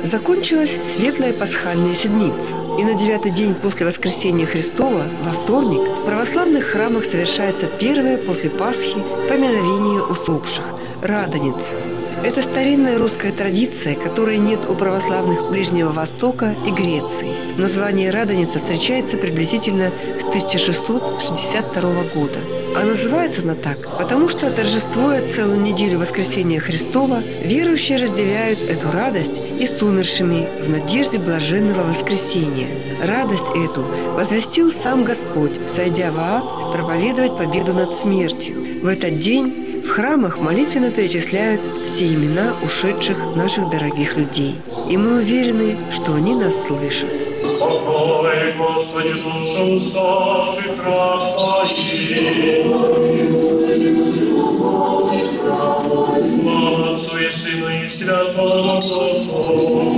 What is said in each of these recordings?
Закончилась светлая пасхальная седмица, и на 9-й день после воскресения Христова, во вторник, в православных храмах совершается первое после Пасхи поминовение усопших – Радоница. Это старинная русская традиция, которой нет у православных Ближнего Востока и Греции. Название Радоница встречается приблизительно с 1662 года. А называется она так, потому что, торжествуя целую неделю воскресения Христова, верующие разделяют эту радость и с умершими в надежде блаженного воскресения. Радость эту возвестил сам Господь, сойдя в ад проповедовать победу над смертью. В этот день в храмах молитвенно перечисляют все имена ушедших наших дорогих людей. И мы уверены, что они нас слышат. Покрой, Господи, душу усопших раб Твоих. Слава Отцу и Сыну и Святому Духу.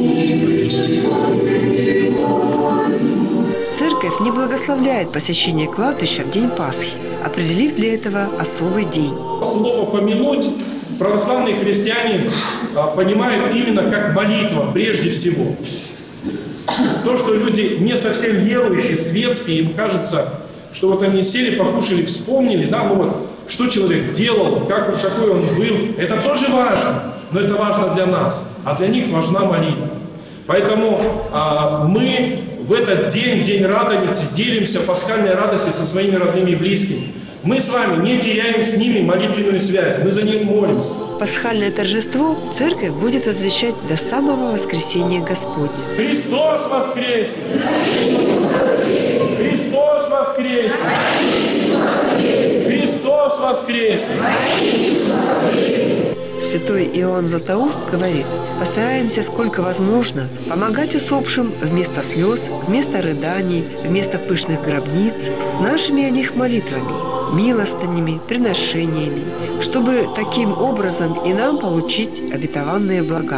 Церковь не благословляет посещение кладбища в день Пасхи, определив для этого особый день. Слово «помянуть» православные христиане понимают именно как молитва прежде всего. То, что люди не совсем верующие, светские, им кажется, что вот они сели, покушали, вспомнили, да, ну вот, что человек делал, какой он был, это тоже важно, но это важно для нас, а для них важна молитва. Поэтому мы в этот день, День Радоницы, делимся пасхальной радостью со своими родными и близкими. Мы с вами не теряем с ними молитвенную связь, мы за них молимся. Пасхальное торжество церковь будет возвещать до самого воскресения Господня. Христос воскресе! Христос воскресе! Христос воскресе! Святой Иоанн Златоуст говорит: постараемся сколько возможно помогать усопшим вместо слез, вместо рыданий, вместо пышных гробниц, нашими о них молитвами, милостынями, приношениями, чтобы таким образом и нам получить обетованные блага.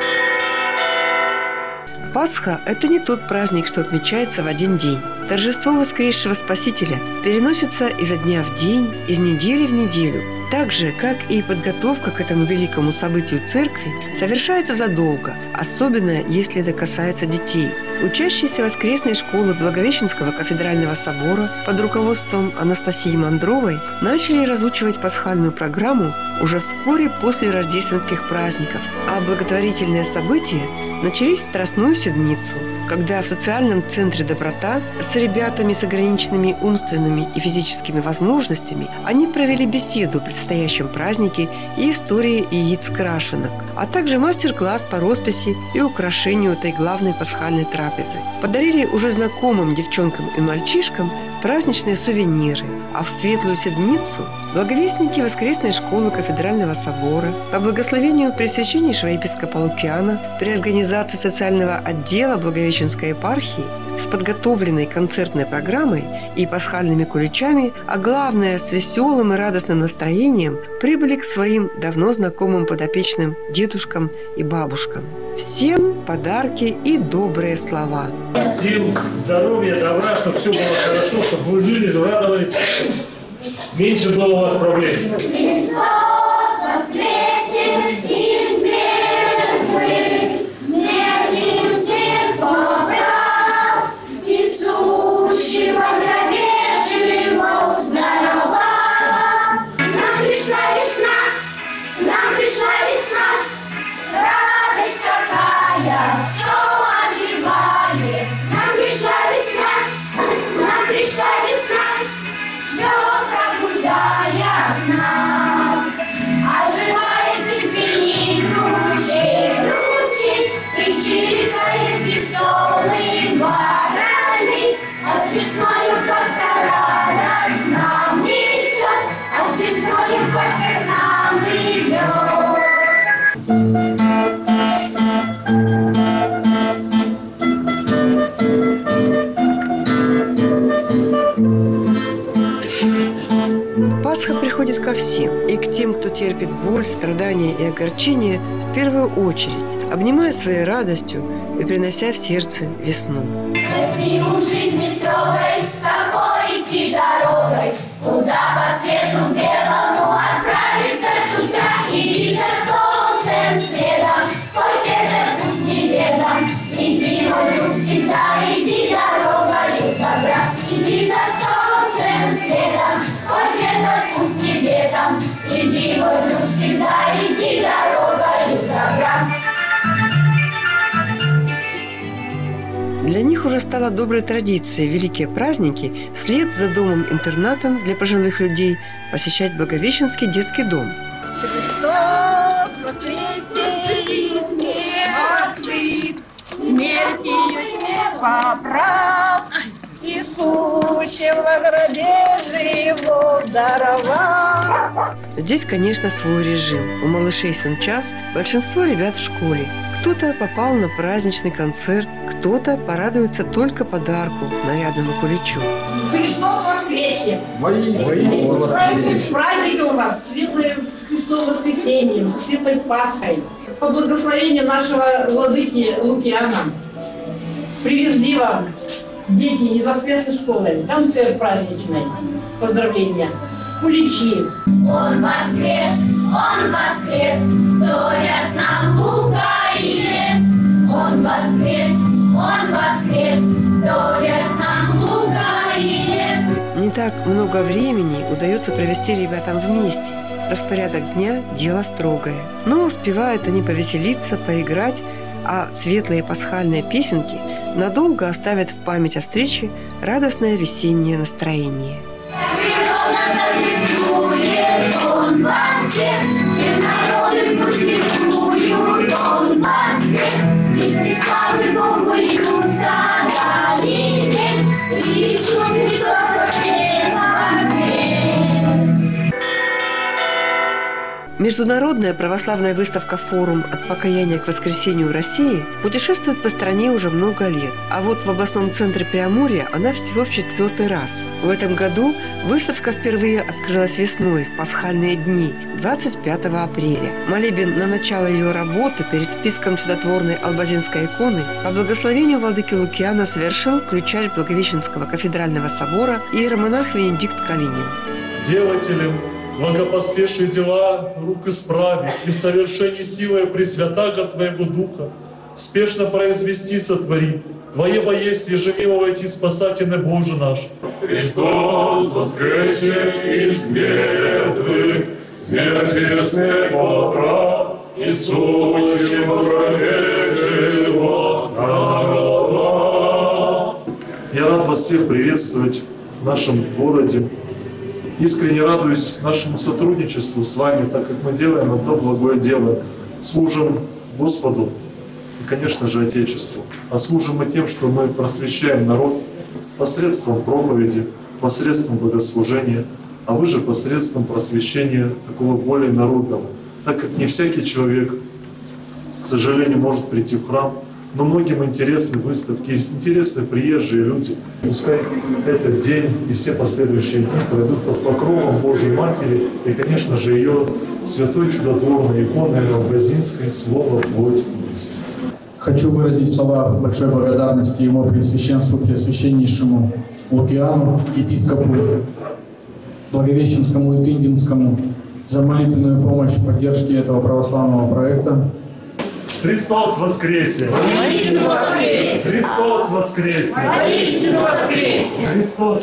Пасха – это не тот праздник, что отмечается в один день. Торжество воскресшего Спасителя переносится изо дня в день, из недели в неделю. Так же, как и подготовка к этому великому событию церкви, совершается задолго, особенно если это касается детей. Учащиеся воскресной школы Благовещенского кафедрального собора под руководством Анастасии Мандровой начали разучивать пасхальную программу уже вскоре после рождественских праздников, а благотворительные события начались в Страстную Седмицу, когда в социальном центре «Доброта» с ребятами с ограниченными умственными и физическими возможностями они провели беседу о предстоящем празднике и истории яиц-крашенок, а также мастер-класс по росписи и украшению этой главной пасхальной трапезы. Подарили уже знакомым девчонкам и мальчишкам праздничные сувениры, а в Светлую Седмицу благовестники воскресной школы Кафедрального собора по благословению Пресвященнейшего епископа Лукиана при организации социального отдела Благовещенской епархии с подготовленной концертной программой и пасхальными куличами, а главное, с веселым и радостным настроением, прибыли к своим давно знакомым подопечным дедушкам и бабушкам. Всем подарки и добрые слова. Сил, здоровья, добра, чтобы все было хорошо, чтобы вы жили, радовались. Меньше было у вас проблем. Христос воскресе из мертвых, смертью свет поправ, и сущего гробе живого даровал. Нам пришла весна, радость какая, все оживает. Нам пришла весна, все пробуждая сна. Оживает из зелени круче, и чирикает веселые бараны. А с весною Пасха радость нам несет, а с весною Пасха к нам идет. Пасха приходит ко всем, и к тем, кто терпит боль, страдания и огорчения, в первую очередь, обнимая своей радостью и принося в сердце весну. Если у жизни строгой, какой идти дорогой, куда по свету белому отправиться с утра, иди за солнцем следом, хоть этот путь неведом. Мой друг, всегда иди дорогою добра. Для них уже стало доброй традицией великие праздники вслед за домом-интернатом для пожилых людей посещать Благовещенский детский дом. Христос воскресе из мертвых, смертью смерть поправ, и сущего гробе живо даровал. Здесь, конечно, свой режим. У малышей час, большинство ребят в школе. Кто-то попал на праздничный концерт, кто-то порадуется только подарку, нарядному куличу. Христос воскресе! С праздником вас, светлое Христово воскресенье, светлой Пасхой. По благословению нашего владыки Лукиана привезли вам, дети из воскресной школы, концерт праздничный, поздравления, куличи. Он воскрес, говорят нам лука и лес. Он воскрес, говорят нам лука и лес. Не так много времени удается провести ребятам вместе. Распорядок дня – дело строгое. Но успевают они повеселиться, поиграть, а светлые пасхальные песенки надолго оставят в память о встрече радостное весеннее настроение. Он воскрес, все народы пусть ликуют. Он воскрес, песни славы Богу льются до небес. Иисус Христос воскрес, воскрес. Международная православная выставка «Форум от покаяния к воскресению России» путешествует по стране уже много лет. А вот в областном центре Преамурья она всего в 4-й раз. В этом году выставка впервые открылась весной, в пасхальные дни, 25 апреля. Молебен на начало ее работы перед списком чудотворной албазинской иконы по благословению владыки Лукиана совершил ключарь Благовещенского кафедрального собора иеромонах Венедикт Калинин. Делателем благопоспешие дела рук исправи, и в совершении силой Пресвятаго Твоего Духа спешно произвести сотвори. Твое есть ежемило войти спасательный Боже наш. Христос воскресе из мертвых, смертью смерть поправ, и сущим в гробе живот даровал. Я рад вас всех приветствовать в нашем городе. Искренне радуюсь нашему сотрудничеству с вами, так как мы делаем одно благое дело. Служим Господу и, конечно же, Отечеству. А служим мы тем, что мы просвещаем народ посредством проповеди, посредством богослужения, а вы же посредством просвещения такого более народного. Так как не всякий человек, к сожалению, может прийти в храм, но многим интересны выставки, интересны приезжие люди. Пускай этот день и все последующие дни пройдут под покровом Божьей Матери и, конечно же, ее святой чудотворной иконы албазинской «Слово, плоть, есть». Хочу выразить слова большой благодарности Его Преосвященству, Преосвященнейшему Лукиану, епископу Благовещенскому и Тындинскому за молитвенную помощь в поддержке этого православного проекта. Христос воскресе! Христос воскресе! Христос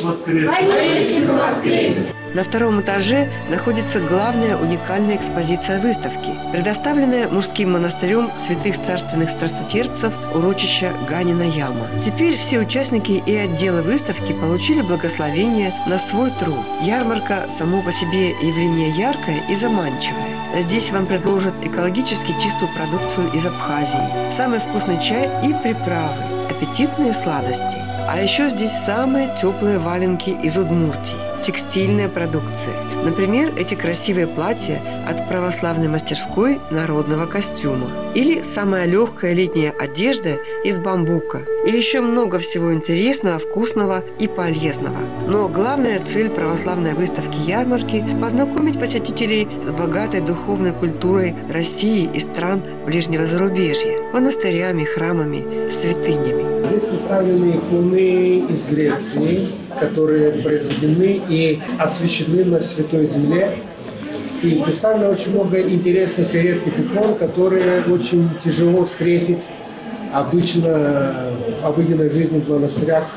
воскресе! На втором этаже находится главная уникальная экспозиция выставки, предоставленная мужским монастырем святых царственных страстотерпцев урочища Ганина Яма. Теперь все участники и отделы выставки получили благословение на свой труд. Ярмарка само по себе явление яркое и заманчивое. Здесь вам предложат экологически чистую продукцию из Абхазии, самый вкусный чай и приправы, аппетитные сладости. А еще здесь самые теплые валенки из Удмуртии, текстильная продукция. Например, эти красивые платья от православной мастерской народного костюма. Или самая легкая летняя одежда из бамбука. И еще много всего интересного, вкусного и полезного. Но главная цель православной выставки ярмарки – познакомить посетителей с богатой духовной культурой России и стран ближнего зарубежья, монастырями, храмами, святынями. Здесь представлены иконы из Греции, которые произведены и освящены на Святой Земле. И представлено очень много интересных и редких икон, которые очень тяжело встретить обычно в обыденной жизни в монастырях, в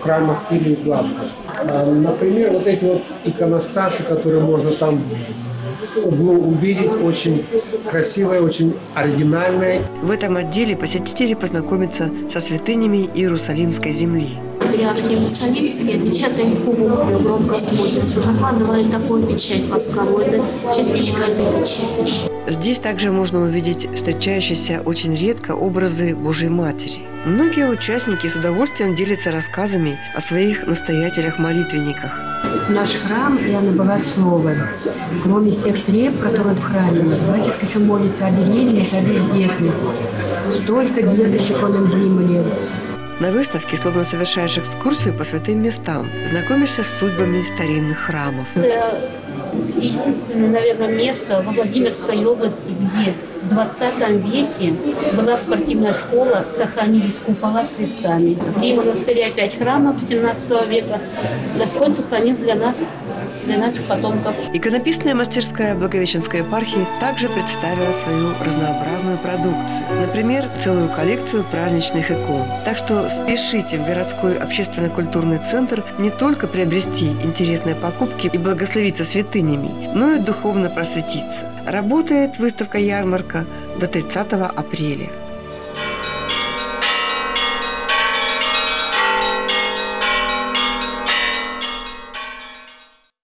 храмах или в лавках. Например, вот эти вот иконостасы, которые можно там в углу увидеть, очень красивые, очень оригинальные. В этом отделе посетители познакомятся со святынями Иерусалимской земли. Патриарх Иерусалимский отпечатаем кубом громко смотрит, накладывает такую печать воскородную, частичка этой печати. Здесь также можно увидеть встречающиеся очень редко образы Божьей Матери. Многие участники с удовольствием делятся рассказами о своих настоятелях-молитвенниках. Наш храм Иоанна Богослова, кроме всех треб, которые в храме, в этих еще молятся о беременных, о бездетных. Столько деточек он им вымолил. На выставке словно совершаешь экскурсию по святым местам, знакомишься с судьбами старинных храмов. Это единственное, наверное, место во Владимирской области, где в 20 веке была спортивная школа, сохранились купола с крестами. 3 монастыря, 5 храмов 17 века. Господь сохранил для нас, для наших потомков. Иконописная мастерская Благовещенской епархии также представила свою разнообразную продукцию. Например, целую коллекцию праздничных икон. Так что спешите в городской общественно-культурный центр не только приобрести интересные покупки и благословиться святынями, но и духовно просветиться. Работает выставка-ярмарка до 30 апреля.